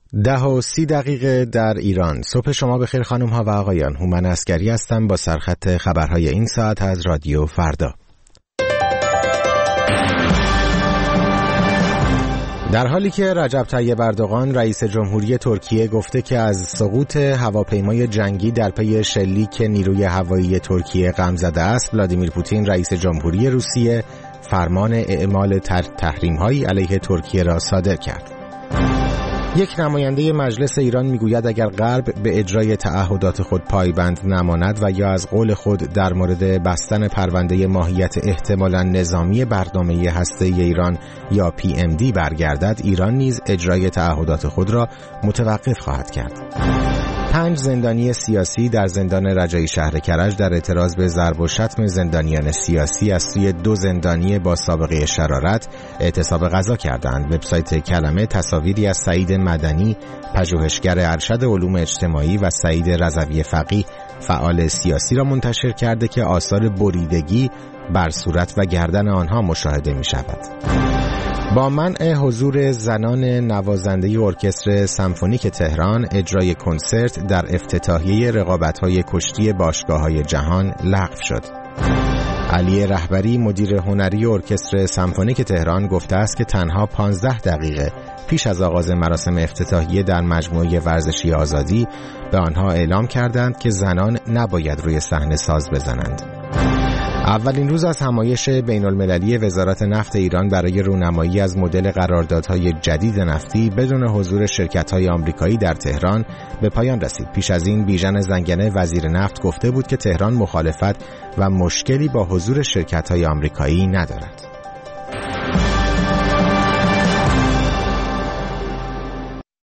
10:30 در ایران. صبح شما بخیر خانم ها و آقایان. هومن عسگری هستم با سرخط خبرهای این ساعت از رادیو فردا. در حالی که رجب طیب اردوغان رئیس جمهوری ترکیه گفته که از سقوط هواپیمای جنگی در پی شلیک نیروی هوایی ترکیه غم زده است، ولادیمیر پوتین رئیس جمهوری روسیه فرمان اعمال تحریم‌هایی علیه ترکیه را صادر کرد. یک نماینده مجلس ایران میگوید اگر غرب به اجرای تعهدات خود پایبند نماند و یا از قول خود در مورد بستن پرونده ماهیت احتمالاً نظامی برنامه هسته‌ای ایران یا PMD برگردد، ایران نیز اجرای تعهدات خود را متوقف خواهد کرد. 5 زندانی سیاسی در زندان رجایی شهر کرج در اعتراض به ضرب و شتم زندانیان سیاسی از سوی 2 زندانی با سابقه شرارت اعتصاب غذا کردند. وبسایت کلمه تصاویری از سعید مدنی، پژوهشگر ارشد علوم اجتماعی و سعید رضوی فقیه، فعال سیاسی را منتشر کرده که آثار بریدگی بر صورت و گردن آنها مشاهده می شود. با منع حضور زنان نوازنده ارکستر سمفونیک تهران، اجرای کنسرت در افتتاحیه رقابت‌های کشتی باشگاه‌های جهان لغو شد. علی رهبری مدیر هنری ارکستر سمفونیک تهران گفته است که تنها 15 دقیقه پیش از آغاز مراسم افتتاحیه در مجموعه ورزشی آزادی به آنها اعلام کردند که زنان نباید روی صحنه ساز بزنند. اولین روز از همایش بین‌المللی وزارت نفت ایران برای رونمایی از مدل قراردادهای جدید نفتی بدون حضور شرکت‌های آمریکایی در تهران به پایان رسید. پیش از این بیژن زنگنه وزیر نفت گفته بود که تهران مخالفت و مشکلی با حضور شرکت‌های آمریکایی ندارد.